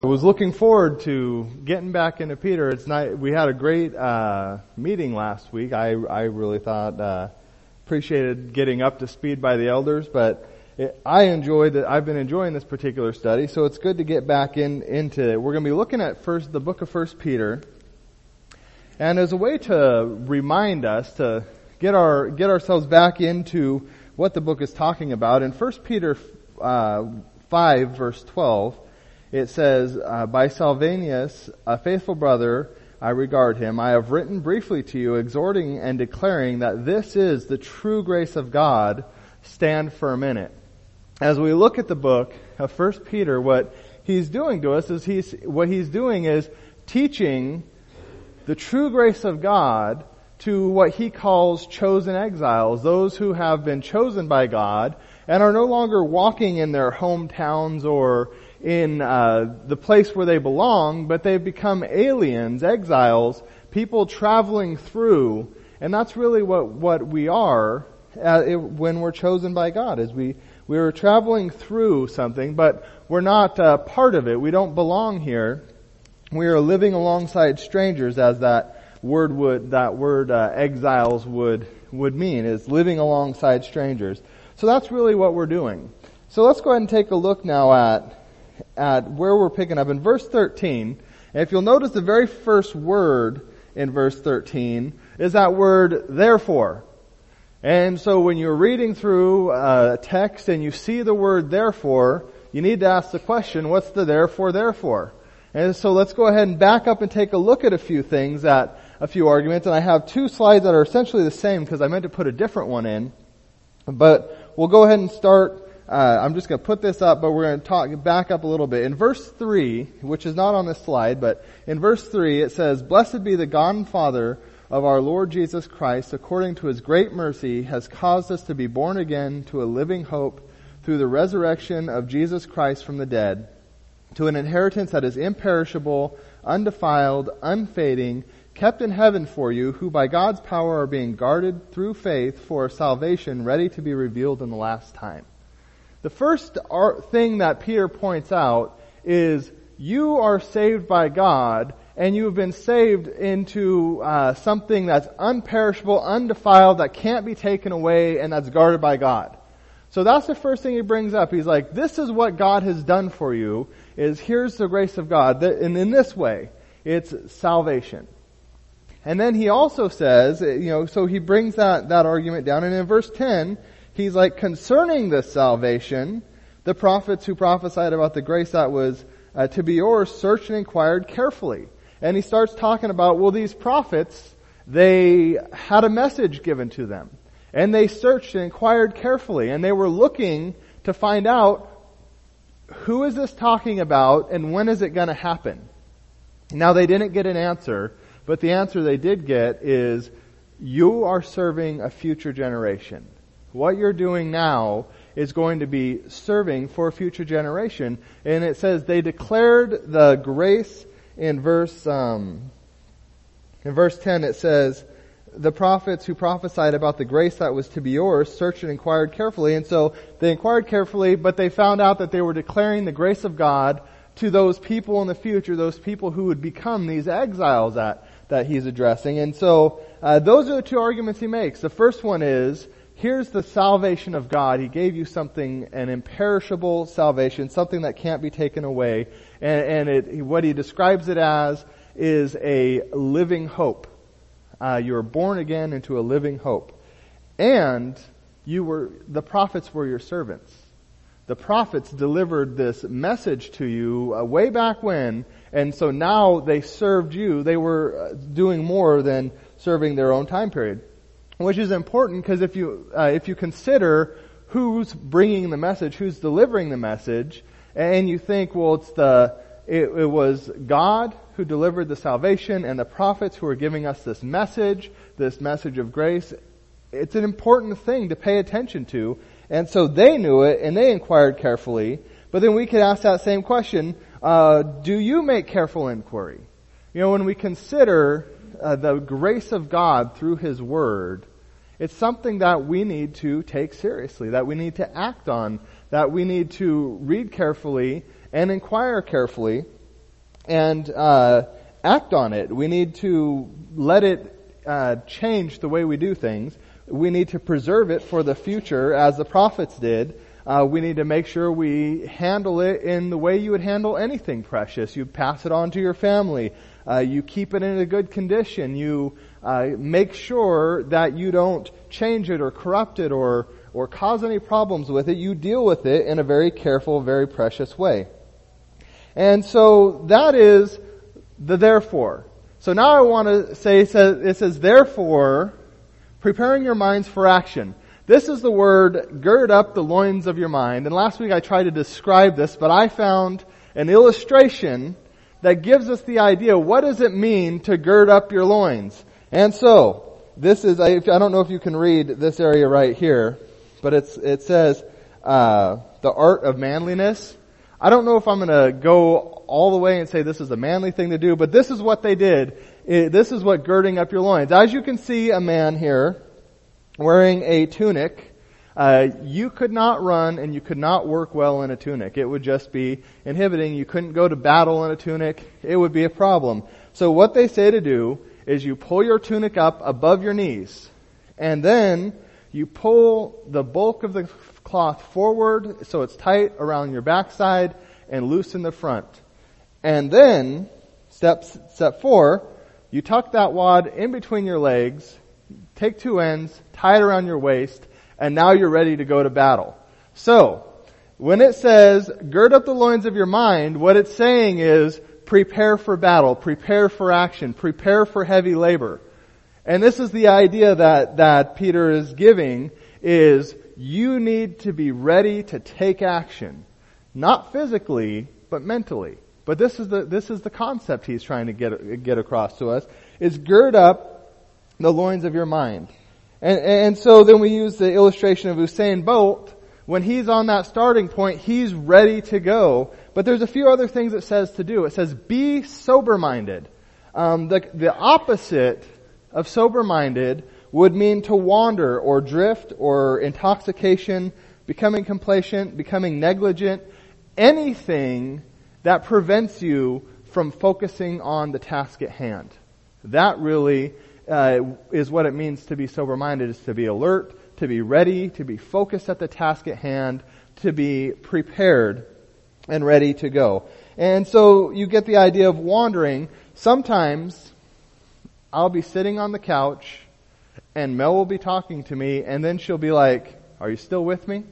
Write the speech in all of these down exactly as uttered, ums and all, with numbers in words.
I was looking forward to getting back into Peter. It's not, we had a great uh, meeting last week. I I really thought uh, appreciated getting up to speed by the elders, but it, I enjoyed that. I've been enjoying this particular study, so it's good to get back in into it. We're going to be looking at first the book of First Peter, and as a way to remind us to get our get ourselves back into what the book is talking about. In First Peter uh, five verse twelve. It says, uh, by Silvanus, a faithful brother, I regard him. I have written briefly to you, exhorting and declaring that this is the true grace of God. Stand firm in it. As we look at the book of First Peter, what he's doing to us is he's, what he's doing is teaching the true grace of God to what he calls chosen exiles, those who have been chosen by God and are no longer walking in their hometowns or in uh, the place where they belong, but they've become aliens, exiles, people traveling through, and that's really what what we are uh, it, when we're chosen by God. Is we we are traveling through something, but we're not uh, part of it. We don't belong here. We are living alongside strangers, as that word would that word uh, exiles would would mean, is living alongside strangers. So that's really what we're doing. So let's go ahead and take a look now at at where we're picking up. In verse thirteen, and if you'll notice, the very first word in verse thirteen is that word therefore. And so when you're reading through a text and you see the word therefore, you need to ask the question, what's the therefore therefore? And so let's go ahead and back up and take a look at a few things, at a few arguments. And I have two slides that are essentially the same because I meant to put a different one in. But we'll go ahead and start. Uh, I'm just going to put this up, but we're going to talk back up a little bit. In verse three, which is not on this slide, but in verse three it says, Blessed be the God and Father of our Lord Jesus Christ, according to His great mercy, has caused us to be born again to a living hope through the resurrection of Jesus Christ from the dead, to an inheritance that is imperishable, undefiled, unfading, kept in heaven for you, who by God's power are being guarded through faith for salvation ready to be revealed in the last time. The first thing that Peter points out is you are saved by God, and you have been saved into uh, something that's unperishable, undefiled, that can't be taken away, and that's guarded by God. So that's the first thing he brings up. He's like, this is what God has done for you, is here's the grace of God. And in this way, it's salvation. And then he also says, you know, so he brings that, that argument down, and in verse ten, he's like, concerning this salvation, the prophets who prophesied about the grace that was uh, to be yours searched and inquired carefully. And he starts talking about, well, these prophets, they had a message given to them. And they searched and inquired carefully. And they were looking to find out, who is this talking about and when is it going to happen? Now, they didn't get an answer, but the answer they did get is, you are serving a future generation. What you're doing now is going to be serving for a future generation. And it says they declared the grace in verse, um, in verse ten it says, the prophets who prophesied about the grace that was to be yours searched and inquired carefully. And so they inquired carefully, but they found out that they were declaring the grace of God to those people in the future, those people who would become these exiles that, that he's addressing. And so, uh, those are the two arguments he makes. The first one is, here's the salvation of God. He gave you something, an imperishable salvation, something that can't be taken away. And, and it, what he describes it as is a living hope. Uh, you were born again into a living hope. And you were, the prophets were your servants. The prophets delivered this message to you uh, way back when, and so now they served you. They were uh, doing more than serving their own time period. Which is important because if you uh, if you consider who's bringing the message, who's delivering the message, and you think, well, it's the it, it was God who delivered the salvation, and the prophets who are giving us this message, this message of grace. It's an important thing to pay attention to, and so they knew it, and they inquired carefully. But then we could ask that same question: uh, do you make careful inquiry? You know, when we consider uh, the grace of God through His Word, it's something that we need to take seriously, that we need to act on, that we need to read carefully and inquire carefully. and uh, act on it. We need to let it uh, change the way we do things. We need to preserve it for the future, as the prophets did. Uh, we need to make sure we handle it in the way you would handle anything precious. You pass it on to your family. Uh, you keep it in a good condition. You uh, make sure that you don't change it or corrupt it or or cause any problems with it. You deal with it in a very careful, very precious way. And so that is the therefore. So now I want to say, it says, it says therefore, preparing your minds for action. This is the word, gird up the loins of your mind. And last week I tried to describe this, but I found an illustration that gives us the idea, what does it mean to gird up your loins? And so, this is, I, I don't know if you can read this area right here, but it's, it says, uh, the art of manliness. I don't know if I'm gonna go all the way and say this is a manly thing to do, but this is what they did. It, this is what girding up your loins. As you can see a man here, wearing a tunic, uh, you could not run and you could not work well in a tunic. It would just be inhibiting. You couldn't go to battle in a tunic. It would be a problem. So what they say to do is you pull your tunic up above your knees, and then you pull the bulk of the cloth forward so it's tight around your backside and loose in the front. And then, step, step four, you tuck that wad in between your legs, take two ends, tie it around your waist, and now you're ready to go to battle. So, when it says, gird up the loins of your mind, what it's saying is, prepare for battle, prepare for action, prepare for heavy labor. And this is the idea that, that Peter is giving, is you need to be ready to take action. Not physically, but mentally. But this is the, this is the concept he's trying to get, get across to us, is gird up the loins of your mind. And, and so then we use the illustration of Usain Bolt. When he's on that starting point, he's ready to go. But there's a few other things it says to do. It says, be sober-minded. Um, the, the opposite of sober-minded would mean to wander or drift or intoxication, becoming complacent, becoming negligent, anything that prevents you from focusing on the task at hand. That really uh, is what it means to be sober-minded, is to be alert, to be ready, to be focused at the task at hand, to be prepared and ready to go. And so you get the idea of wandering. Sometimes I'll be sitting on the couch and Mel will be talking to me, and then she'll be like, are you still with me?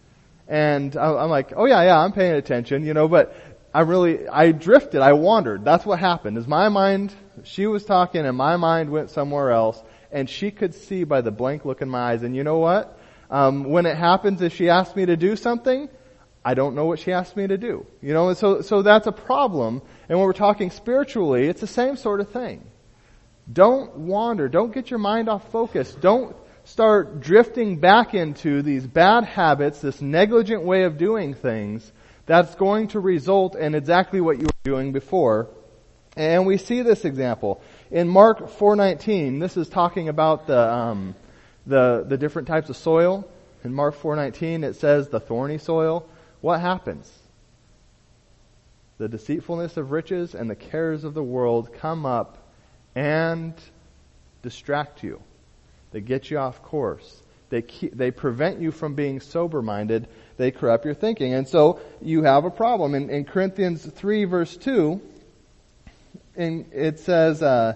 And I'm like, oh yeah, yeah, I'm paying attention, you know, but I really, I drifted, I wandered. That's what happened, is my mind, she was talking and my mind went somewhere else, and she could see by the blank look in my eyes. And you know what? Um, when it happens, if she asks me to do something, I don't know what she asked me to do. You know, and so, so that's a problem. And when we're talking spiritually, it's the same sort of thing. Don't wander. Don't get your mind off focus. Don't start drifting back into these bad habits, this negligent way of doing things that's going to result in exactly what you were doing before. And we see this example in Mark four nineteen. This is talking about the um, the the different types of soil. In Mark four nineteen, it says the thorny soil. What happens? The deceitfulness of riches and the cares of the world come up and distract you. They get you off course. They keep, they prevent you from being sober-minded. They corrupt your thinking. And so you have a problem. In, in Corinthians three verse two, in, it says, uh,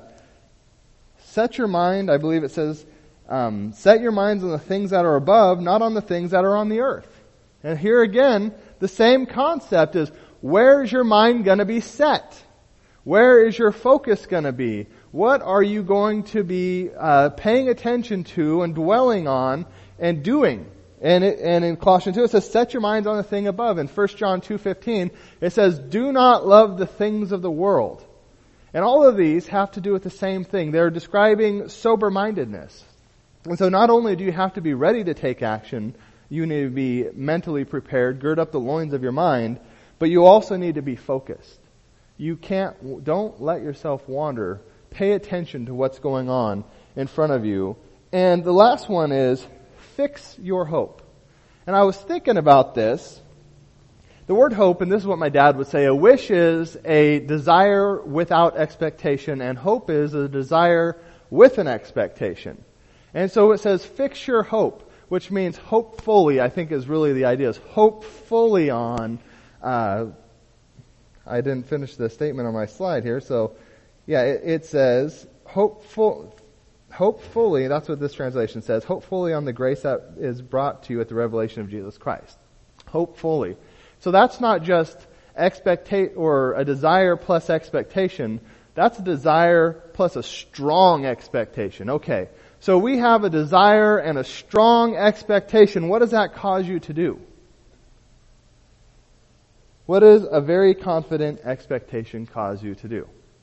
set your mind, I believe it says, um, set your minds on the things that are above, not on the things that are on the earth. And here again, the same concept is, where is your mind going to be set? Where is your focus going to be? What are you going to be uh, paying attention to and dwelling on and doing? And, it, and in Colossians two, it says, set your minds on the thing above. In First John two fifteen, it says, do not love the things of the world. And all of these have to do with the same thing. They're describing sober-mindedness. And so not only do you have to be ready to take action, you need to be mentally prepared, gird up the loins of your mind, but you also need to be focused. You can't, don't let yourself wander. Pay attention to what's going on in front of you. And the last one is, fix your hope. And I was thinking about this. The word hope, and this is what my dad would say, a wish is a desire without expectation, and hope is a desire with an expectation. And so it says, fix your hope, which means hope fully, I think is really the idea, is hope fully on, uh, I didn't finish the statement on my slide here, so yeah, it, it says, hope full, hope fully, that's what this translation says, hope fully on the grace that is brought to you at the revelation of Jesus Christ. Hope fully. So that's not just expectate or a desire plus expectation. That's a desire plus a strong expectation. Okay. So we have a desire and a strong expectation. What does that cause you to do? What does a very confident expectation cause you to do?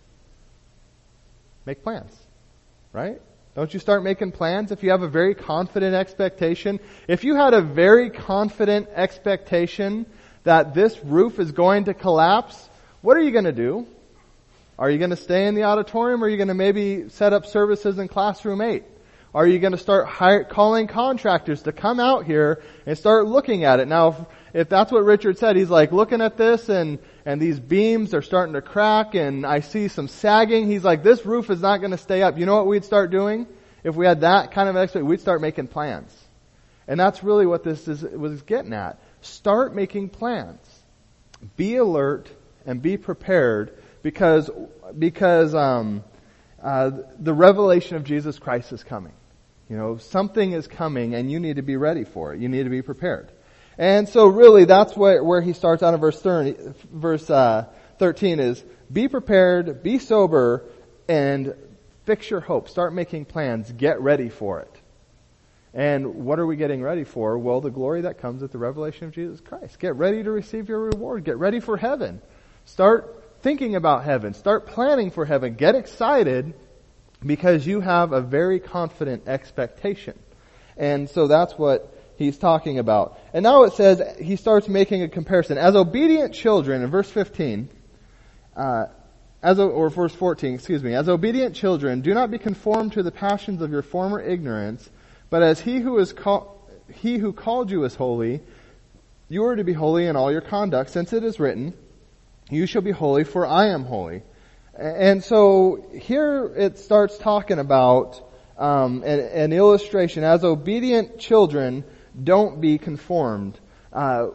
Make plans. Right? Don't you start making plans if you have a very confident expectation? If you had a very confident expectation that this roof is going to collapse, what are you going to do? Are you going to stay in the auditorium, or are you going to maybe set up services in classroom eight? Are you going to start hire, calling contractors to come out here and start looking at it? Now, if, if that's what Richard said, he's like looking at this and, and these beams are starting to crack and I see some sagging. He's like, this roof is not going to stay up. You know what we'd start doing? If we had that kind of expectation, we'd start making plans. And that's really what this is, was getting at. Start making plans. Be alert and be prepared because, because, um, uh, the revelation of Jesus Christ is coming. You know, something is coming and you need to be ready for it. You need to be prepared. And so really that's where, where he starts out in verse thirty, verse, uh, thirteen is, be prepared, be sober, and fix your hope. Start making plans. Get ready for it. And what are we getting ready for? Well, the glory that comes at the revelation of Jesus Christ. Get ready to receive your reward. Get ready for heaven. Start thinking about heaven. Start planning for heaven. Get excited because you have a very confident expectation. And so that's what he's talking about. And now it says, he starts making a comparison. As obedient children, in verse fifteen, uh, as or verse fourteen, excuse me, as obedient children, do not be conformed to the passions of your former ignorance, but as he who is call, he who called you is holy, you are to be holy in all your conduct, since it is written, you shall be holy, for I am holy. And so here it starts talking about um, an, an illustration. As obedient children, don't be conformed. Uh,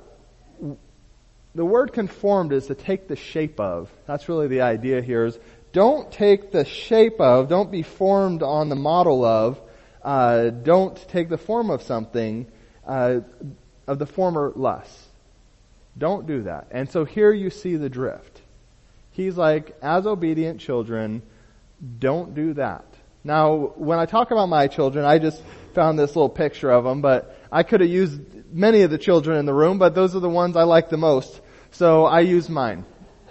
the word conformed is to take the shape of. That's really the idea here is don't take the shape of, don't be formed on the model of, Uh, don't take the form of something, uh, of the former lusts. Don't do that. And so here you see the drift. He's like, as obedient children, don't do that. Now, when I talk about my children, I just found this little picture of them, but I could have used many of the children in the room, but those are the ones I like the most. So I use mine.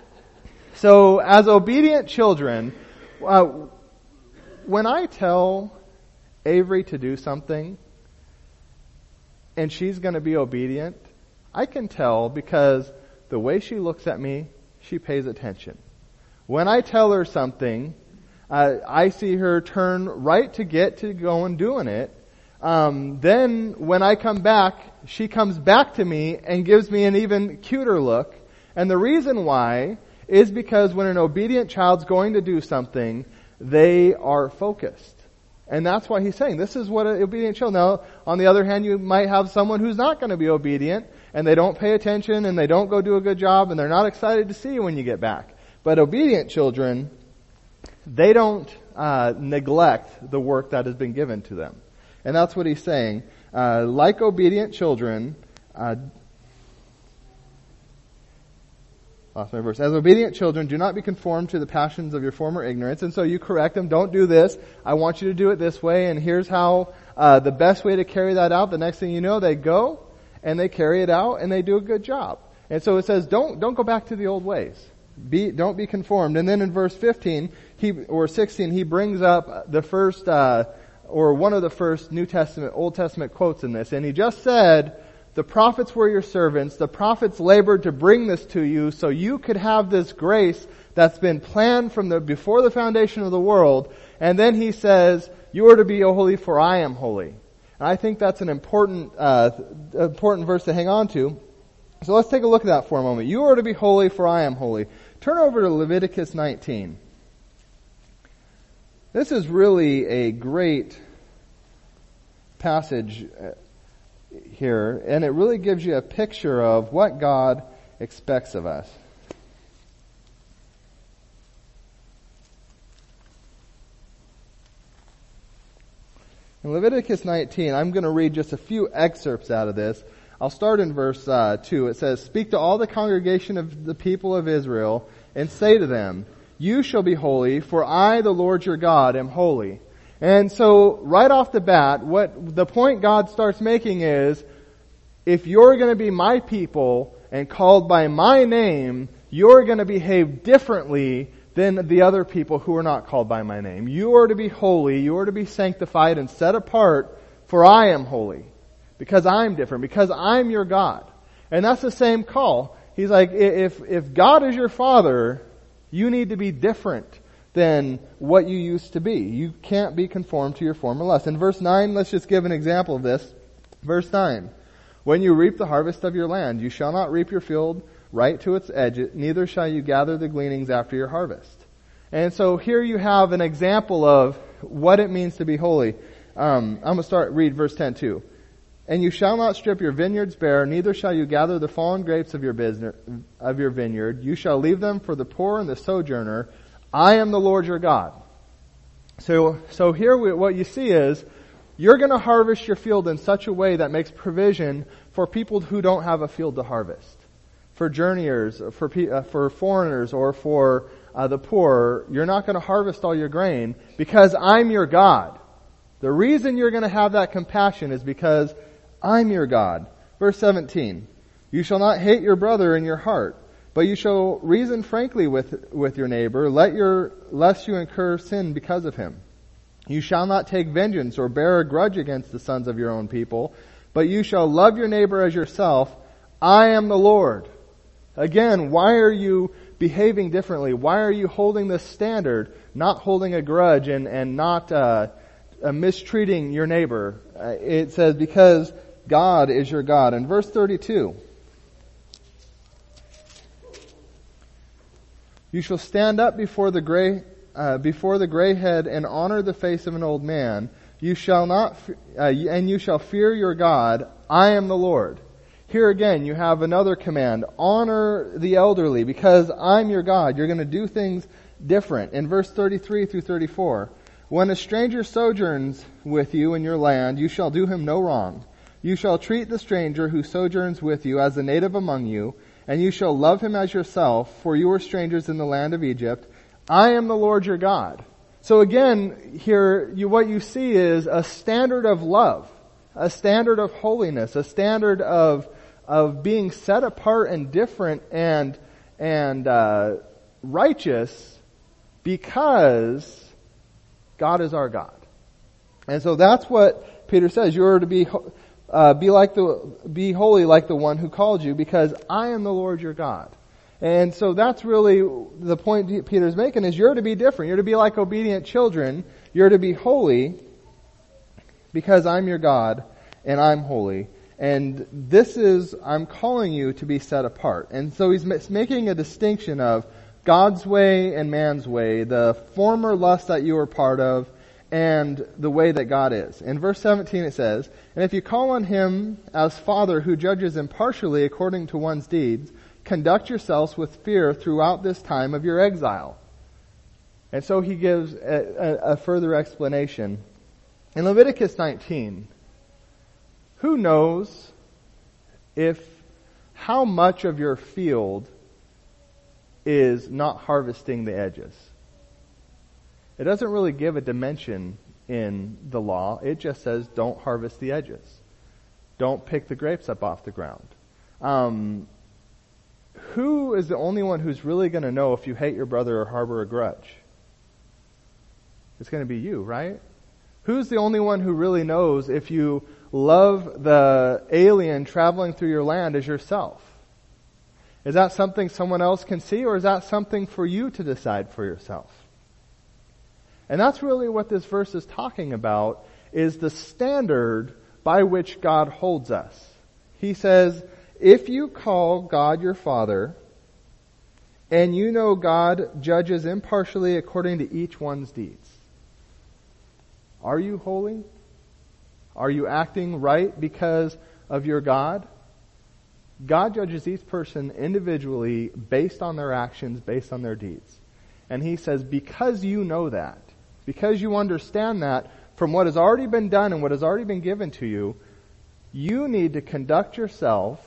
So as obedient children, uh, when I tell Avery to do something and she's going to be obedient, I can tell because the way she looks at me, she pays attention. When I tell her something, uh, I see her turn right to get to go and doing it. Um, then when I come back, she comes back to me and gives me an even cuter look. And the reason why is because when an obedient child's going to do something, they are focused. And that's why he's saying this is what an obedient child. Now, on the other hand, you might have someone who's not going to be obedient and they don't pay attention and they don't go do a good job and they're not excited to see you when you get back. But obedient children, they don't uh, neglect the work that has been given to them. And that's what he's saying. Uh, like obedient children, uh, lost my verse. As obedient children, do not be conformed to the passions of your former ignorance. And so you correct them. Don't do this. I want you to do it this way. And here's how uh, the best way to carry that out. The next thing you know, they go and they carry it out and they do a good job. And so it says, don't don't go back to the old ways. Be don't be conformed. And then in verse fifteen, he or sixteen, he brings up the first uh, or one of the first New Testament, Old Testament quotes in this. And he just said, the prophets were your servants. The prophets labored to bring this to you so you could have this grace that's been planned from the before the foundation of the world. And then he says, you are to be holy for I am holy. And I think that's an important, uh, important verse to hang on to So let's take a look at that for a moment. You are to be holy, for I am holy. Turn over to Leviticus nineteen. This is really a great passage here, and it really gives you a picture of what God expects of us. In Leviticus nineteen, I'm going to read just a few excerpts out of this. I'll start in verse uh, two. It says, "Speak to all the congregation of the people of Israel, and say to them, you shall be holy, for I, the Lord your God, am holy." And so, right off the bat, what the point God starts making is, if you're going to be my people and called by my name, you're going to behave differently than the other people who are not called by my name. You are to be holy, you are to be sanctified and set apart, for I am holy. Because I'm different, because I'm your God. And that's the same call. He's like, if, if God is your Father, you need to be different than what you used to be. You can't be conformed to your former lust. In verse nine, let's just give an example of this. Verse nine, "When you reap the harvest of your land, you shall not reap your field right to its edge, neither shall you gather the gleanings after your harvest." And so here you have an example of what it means to be holy. Um, I'm going to start, read verse ten too. "And you shall not strip your vineyards bare, neither shall you gather the fallen grapes of your business, of your vineyard. You shall leave them for the poor and the sojourner. I am the Lord your God." So, so here we, what you see is, you're going to harvest your field in such a way that makes provision for people who don't have a field to harvest. For journeyers, for uh, for foreigners, or for uh, the poor, you're not going to harvest all your grain because I'm your God. The reason you're going to have that compassion is because I'm your God. Verse seventeen, "You shall not hate your brother in your heart, but you shall reason frankly with, with your neighbor, let your, lest you incur sin because of him. You shall not take vengeance or bear a grudge against the sons of your own people, but you shall love your neighbor as yourself. I am the Lord." Again, why are you behaving differently? Why are you holding this standard, not holding a grudge and, and not uh, uh, mistreating your neighbor? Uh, it says, because God is your God. In verse thirty-two, "You shall stand up before the gray, uh, before the gray head and honor the face of an old man. You shall not, uh, and you shall fear your God. I am the Lord." Here again, you have another command. Honor the elderly because I'm your God. You're going to do things different. In verse thirty-three through thirty-four, "When a stranger sojourns with you in your land, you shall do him no wrong. You shall treat the stranger who sojourns with you as a native among you, and you shall love him as yourself, for you were strangers in the land of Egypt. I am the Lord your God." So again, here, you, what you see is a standard of love, a standard of holiness, a standard of of being set apart and different and and uh, righteous because God is our God. And so that's what Peter says. You are to be uh, be like the be holy like the one who called you, because I am the Lord your God. And so that's really the point Peter's making, is you're to be different. You're to be like obedient children. You're to be holy because I'm your God and I'm holy. And this is, I'm calling you to be set apart. And so he's making a distinction of God's way and man's way, the former lust that you were part of, and the way that God is. In verse seventeen it says, "And if you call on him as Father who judges impartially according to one's deeds, conduct yourselves with fear throughout this time of your exile." And so he gives a, a, a further explanation. In Leviticus nineteen, who knows if how much of your field is not harvesting the edges? It doesn't really give a dimension in the law. It just says don't harvest the edges. Don't pick the grapes up off the ground. Um, who is the only one who's really going to know if you hate your brother or harbor a grudge? It's going to be you, right? Who's the only one who really knows if you love the alien traveling through your land as yourself? Is that something someone else can see, or is that something for you to decide for yourself? And that's really what this verse is talking about, is the standard by which God holds us. He says, if you call God your Father, and you know God judges impartially according to each one's deeds. Are you holy? Are you acting right because of your God? God judges each person individually based on their actions, based on their deeds. And he says, because you know that, because you understand that from what has already been done and what has already been given to you, you need to conduct yourself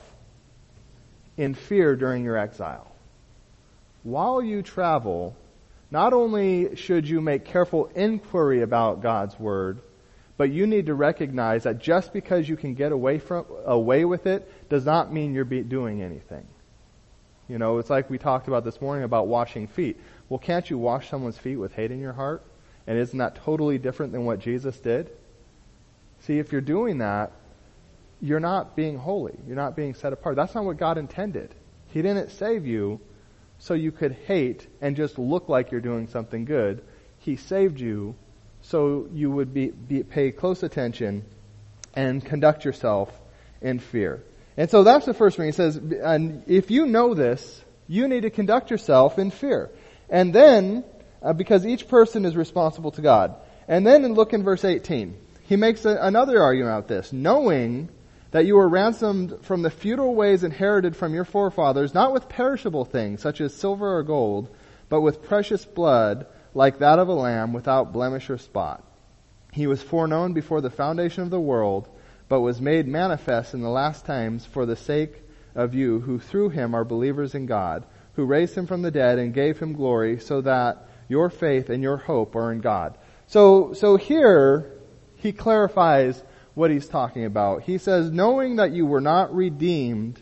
in fear during your exile. While you travel, not only should you make careful inquiry about God's Word, but you need to recognize that just because you can get away from away with it does not mean you're be doing anything. You know, it's like we talked about this morning about washing feet. Well, can't you wash someone's feet with hate in your heart? And isn't that totally different than what Jesus did? See, if you're doing that, you're not being holy. You're not being set apart. That's not what God intended. He didn't save you so you could hate and just look like you're doing something good. He saved you so you would be, be pay close attention and conduct yourself in fear. And so that's the first thing. He says, and if you know this, you need to conduct yourself in fear. And then, uh, because each person is responsible to God. And then look in verse eighteen. He makes a, another argument about this. Knowing that you were ransomed from the futile ways inherited from your forefathers, not with perishable things, such as silver or gold, but with precious blood, like that of a lamb, without blemish or spot. He was foreknown before the foundation of the world, but was made manifest in the last times for the sake of you, who through him are believers in God, who raised him from the dead and gave him glory, so that your faith and your hope are in God. So, so here, he clarifies what he's talking about. He says, knowing that you were not redeemed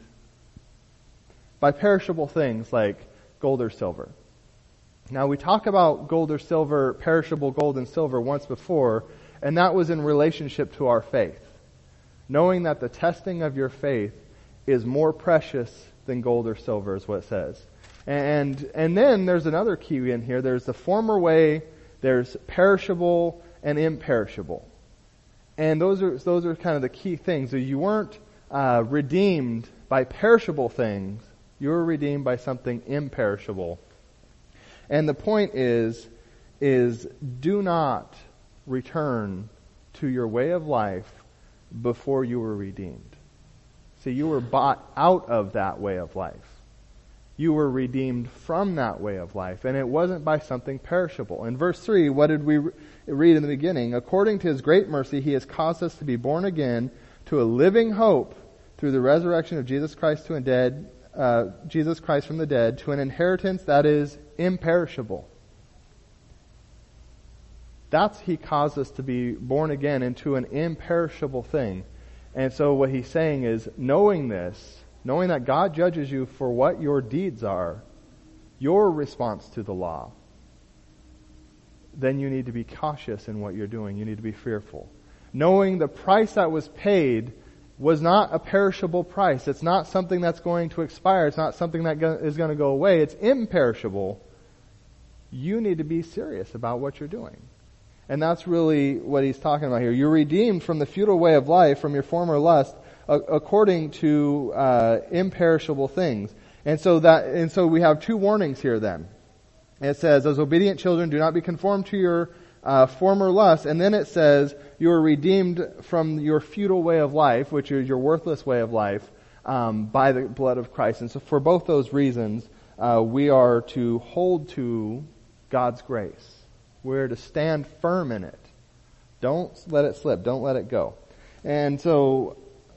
by perishable things like gold or silver. Now, we talk about gold or silver, perishable gold and silver once before, and that was in relationship to our faith. Knowing that the testing of your faith is more precious than gold or silver is what it says. And, and then there's another key in here. There's the former way, there's perishable and imperishable. And those are those are kind of the key things. You weren't uh, redeemed by perishable things. You were redeemed by something imperishable. And the point is, is do not return to your way of life before you were redeemed. See, you were bought out of that way of life. You were redeemed from that way of life, and it wasn't by something perishable. In verse three, what did we read in the beginning? According to his great mercy, he has caused us to be born again to a living hope through the resurrection of Jesus Christ to a dead, uh, Jesus Christ from the dead, to an inheritance that is imperishable. That's he caused us to be born again into an imperishable thing. And so what he's saying is, knowing this, knowing that God judges you for what your deeds are, your response to the law, then you need to be cautious in what you're doing. You need to be fearful. Knowing the price that was paid was not a perishable price. It's not something that's going to expire. It's not something that is going to go away. It's imperishable. You need to be serious about what you're doing. And that's really what he's talking about here. You're redeemed from the futile way of life, from your former lust, according to uh, imperishable things. And so that, and so we have two warnings here then. It says, as obedient children, do not be conformed to your uh, former lust. And then it says, you are redeemed from your futile way of life, which is your worthless way of life, um, by the blood of Christ. And so for both those reasons, uh, we are to hold to God's grace. We're to stand firm in it. Don't let it slip. Don't let it go. And so,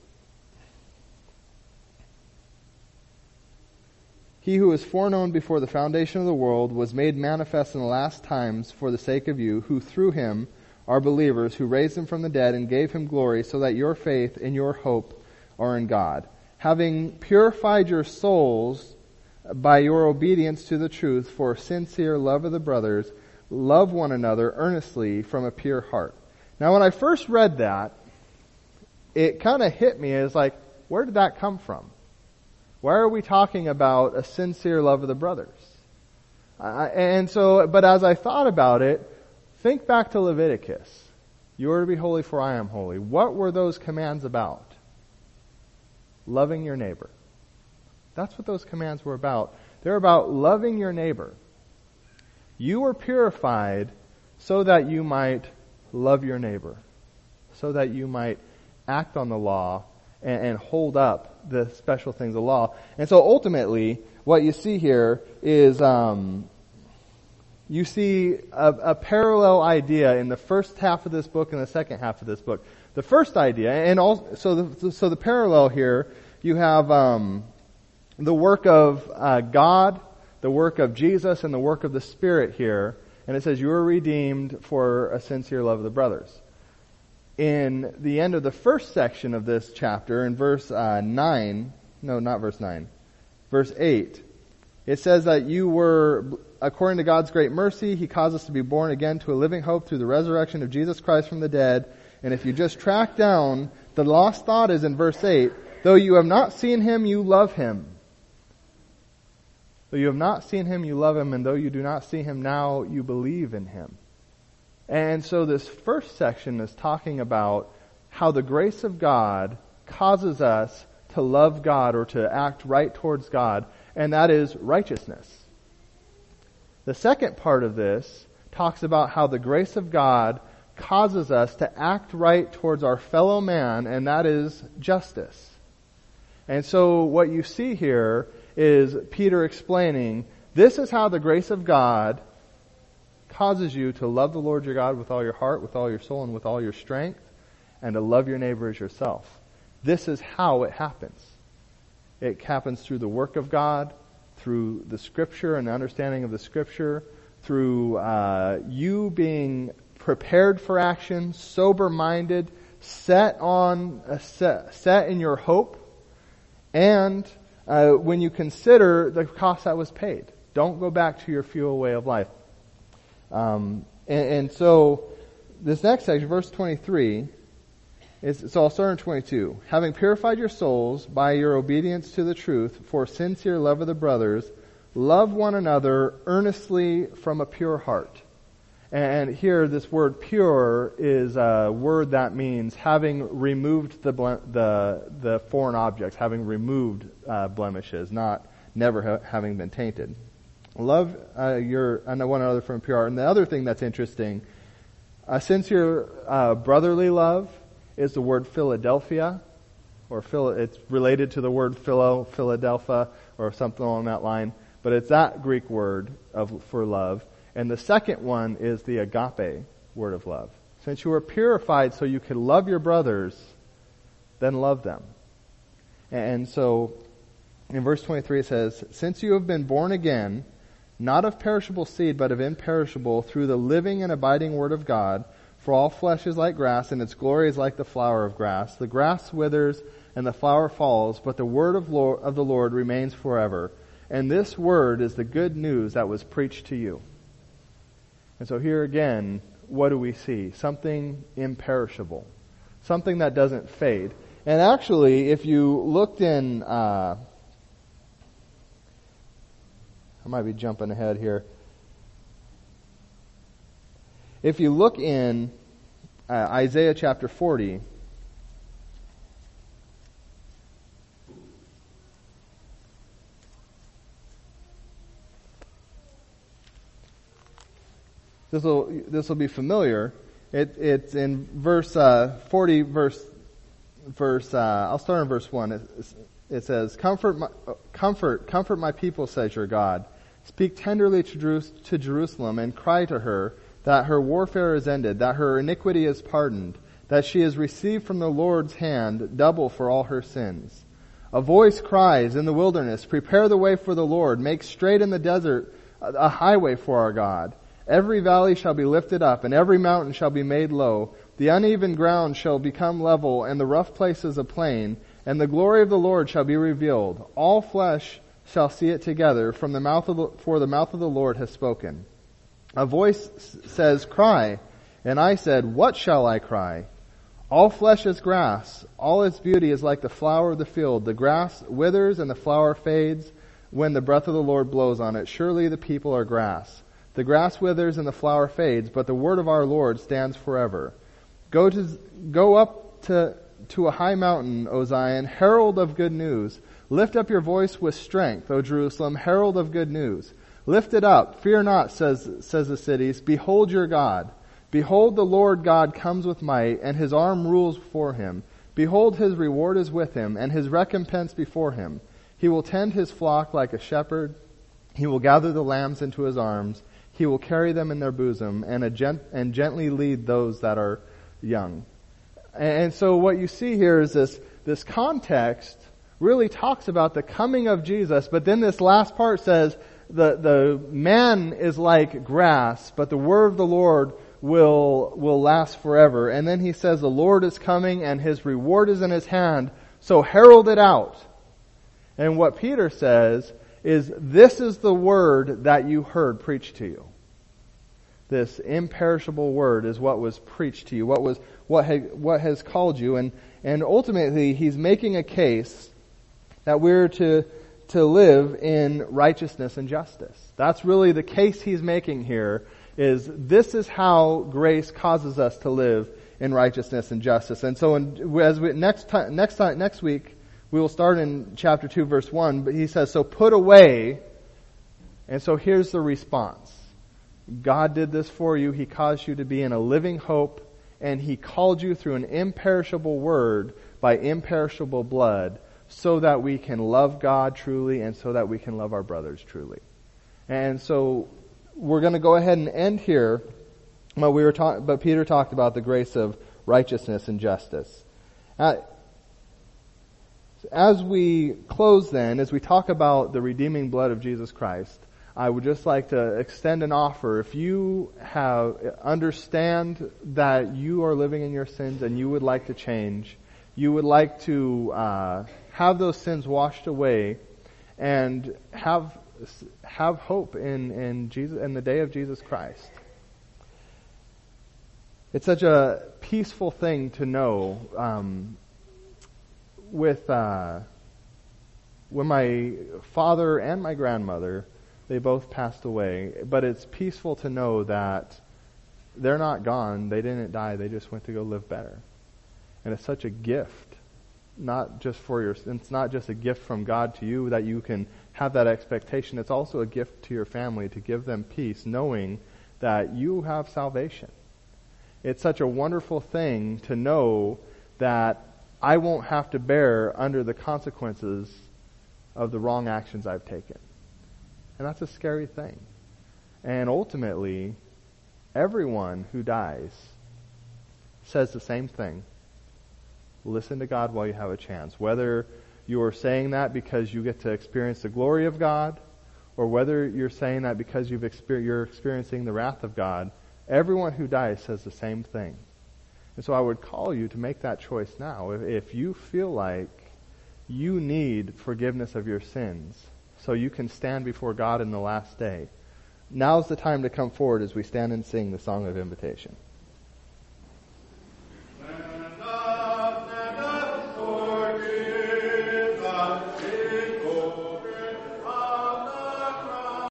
he who was foreknown before the foundation of the world was made manifest in the last times for the sake of you, who through him are believers, who raised him from the dead and gave him glory, so that your faith and your hope are in God. Having purified your souls by your obedience to the truth for sincere love of the brothers, love one another earnestly from a pure heart. Now, when I first read that, it kind of hit me as like, where did that come from? Why are we talking about a sincere love of the brothers? Uh, and so, but as I thought about it, think back to Leviticus. You are to be holy for I am holy. What were those commands about? Loving your neighbor. That's what those commands were about. They're about loving your neighbor. You were purified so that you might love your neighbor, so that you might act on the law and, and hold up the special things of the law. And so ultimately, what you see here is um, you see a, a parallel idea in the first half of this book and the second half of this book. The first idea, and also, so the, so the parallel here, you have um, the work of uh, God, the work of Jesus, and the work of the Spirit here. And it says, you are redeemed for a sincere love of the brothers. In the end of the first section of this chapter, in verse uh, nine, no, not verse nine, verse eight, it says that you were, according to God's great mercy, He caused us to be born again to a living hope through the resurrection of Jesus Christ from the dead. And if you just track down, the lost thought is in verse eight, though you have not seen Him, you love Him. Though you have not seen Him, you love Him, and though you do not see Him now, you believe in Him. And so this first section is talking about how the grace of God causes us to love God or to act right towards God, and that is righteousness. The second part of this talks about how the grace of God causes us to act right towards our fellow man, and that is justice. And so what you see here is Peter explaining, this is how the grace of God causes you to love the Lord your God with all your heart, with all your soul, and with all your strength, and to love your neighbor as yourself. This is how it happens. It happens through the work of God, through the Scripture and the understanding of the Scripture, through uh, you being prepared for action, sober-minded, set on a set, set in your hope, and uh, when you consider the cost that was paid. Don't go back to your futile way of life. Um, and, and so this next section, verse twenty-three, is, so I'll start in twenty-two. Having purified your souls by your obedience to the truth for sincere love of the brothers, love one another earnestly from a pure heart. And here this word pure is a word that means having removed the ble- the the foreign objects, having removed uh, blemishes, not never ha- having been tainted. Love uh, your and one another from pure heart. And the other thing that's interesting, a sincere uh, brotherly love is the word Philadelphia, or Phil, it's related to the word Philo, Philadelphia, or something along that line. But it's that Greek word of for love. And the second one is the agape word of love. Since you are purified so you can love your brothers, then love them. And so in verse twenty-three it says, since you have been born again, not of perishable seed, but of imperishable, through the living and abiding word of God, for all flesh is like grass, and its glory is like the flower of grass. The grass withers, and the flower falls, but the word of, Lord, of the Lord remains forever. And this word is the good news that was preached to you. And so here again, what do we see? Something imperishable. Something that doesn't fade. And actually, if you looked in... Uh, I might be jumping ahead here. If you look in uh, Isaiah chapter forty, this will this will be familiar. It, it's in verse uh, forty, verse verse. Uh, I'll start in verse one. It, it says, "Comfort, my, comfort, comfort my people," says your God. "Speak tenderly to, Jerus- to Jerusalem and cry to her that her warfare is ended, that her iniquity is pardoned, that she has received from the Lord's hand double for all her sins. A voice cries in the wilderness, prepare the way for the Lord, make straight in the desert a highway for our God. Every valley shall be lifted up, and every mountain shall be made low. The uneven ground shall become level, and the rough places a plain, and the glory of the Lord shall be revealed. All flesh shall see it together, from the mouth of the, for the mouth of the Lord has spoken. A voice says, cry. And I said, what shall I cry? All flesh is grass. All its beauty is like the flower of the field. The grass withers and the flower fades when the breath of the Lord blows on it. Surely the people are grass. The grass withers and the flower fades, but the word of our Lord stands forever. Go to, go up to, to a high mountain, O Zion, herald of good news. Lift up your voice with strength, O Jerusalem, herald of good news. Lift it up, fear not, says, says the cities. Behold your God. Behold, the Lord God comes with might, and his arm rules for him. Behold, his reward is with him, and his recompense before him. He will tend his flock like a shepherd. He will gather the lambs into his arms. He will carry them in their bosom, and, a gent- and gently lead those that are young. And so what you see here is this, this context really talks about the coming of Jesus, but then this last part says, the, the man is like grass, but the word of the Lord will, will last forever. And then he says, the Lord is coming and his reward is in his hand, so herald it out. And what Peter says is, this is the word that you heard preached to you. This imperishable word is what was preached to you, what was, what ha, what has called you. And, and ultimately, he's making a case that we're to, to live in righteousness and justice. That's really the case he's making here, is this is how grace causes us to live in righteousness and justice. And so in, as we, next time, next time, next week, we will start in chapter two, verse one, but he says, so put away. And so here's the response. God did this for you. He caused you to be in a living hope, and he called you through an imperishable word by imperishable blood, so that we can love God truly and so that we can love our brothers truly. And so we're going to go ahead and end here. But we were talk- but Peter talked about the grace of righteousness and justice. Uh, as we close then, as we talk about the redeeming blood of Jesus Christ, I would just like to extend an offer. If you have understand that you are living in your sins and you would like to change, you would like to uh, have those sins washed away and have have hope in in Jesus in the day of Jesus Christ. It's such a peaceful thing to know. Um, with uh, when my father and my grandmother, they both passed away, but it's peaceful to know that they're not gone. They didn't die. They just went to go live better. And it's such a gift, not just for your, it's not just a gift from God to you that you can have that expectation. It's also a gift to your family to give them peace, knowing that you have salvation. It's such a wonderful thing to know that I won't have to bear under the consequences of the wrong actions I've taken. And that's a scary thing. And ultimately, everyone who dies says the same thing. Listen to God while you have a chance. Whether you are saying that because you get to experience the glory of God, or whether you're saying that because you've exper- you're experiencing the wrath of God, everyone who dies says the same thing. And so I would call you to make that choice now. If, if you feel like you need forgiveness of your sins so you can stand before God in the last day, now's the time to come forward as we stand and sing the song of invitation.